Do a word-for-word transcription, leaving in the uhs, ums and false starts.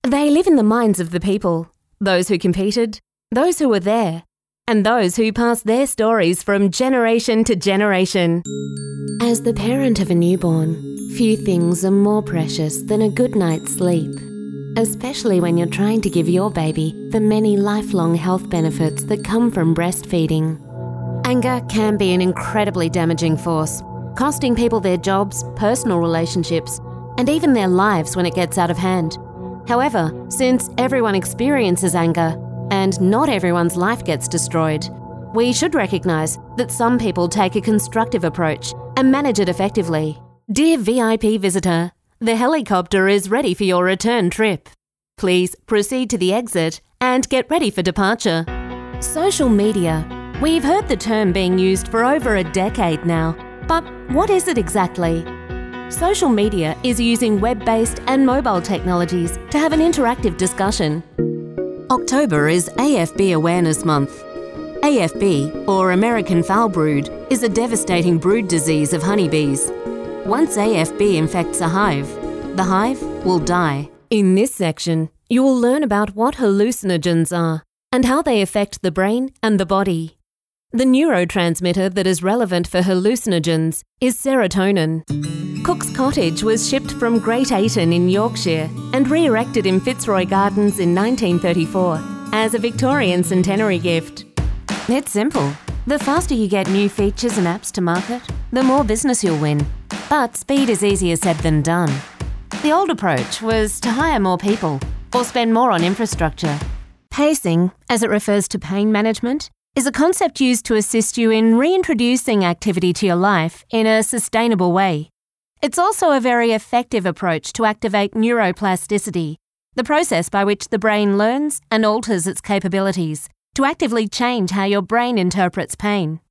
They live in the minds of the people, those who competed, those who were there, and those who pass their stories from generation to generation. As the parent of a newborn, few things are more precious than a good night's sleep, especially when you're trying to give your baby the many lifelong health benefits that come from breastfeeding. Anger can be an incredibly damaging force, costing people their jobs, personal relationships, and even their lives when it gets out of hand. However, since everyone experiences anger, and not everyone's life gets destroyed, we should recognise that some people take a constructive approach and manage it effectively. Dear V I P visitor, the helicopter is ready for your return trip. Please proceed to the exit and get ready for departure. Social media. We've heard the term being used for over a decade now, but what is it exactly? Social media is using web-based and mobile technologies to have an interactive discussion. October is A F B Awareness Month. A F B, or American foul brood, is a devastating brood disease of honeybees. Once A F B infects a hive, the hive will die. In this section, you will learn about what hallucinogens are and how they affect the brain and the body. The neurotransmitter that is relevant for hallucinogens is serotonin. Cook's Cottage was shipped from Great Ayton in Yorkshire and re-erected in Fitzroy Gardens in nineteen thirty-four as a Victorian centenary gift. It's simple. The faster you get new features and apps to market, the more business you'll win. But speed is easier said than done. The old approach was to hire more people or spend more on infrastructure. Pacing, as it refers to pain management, is a concept used to assist you in reintroducing activity to your life in a sustainable way. It's also a very effective approach to activate neuroplasticity, the process by which the brain learns and alters its capabilities to actively change how your brain interprets pain.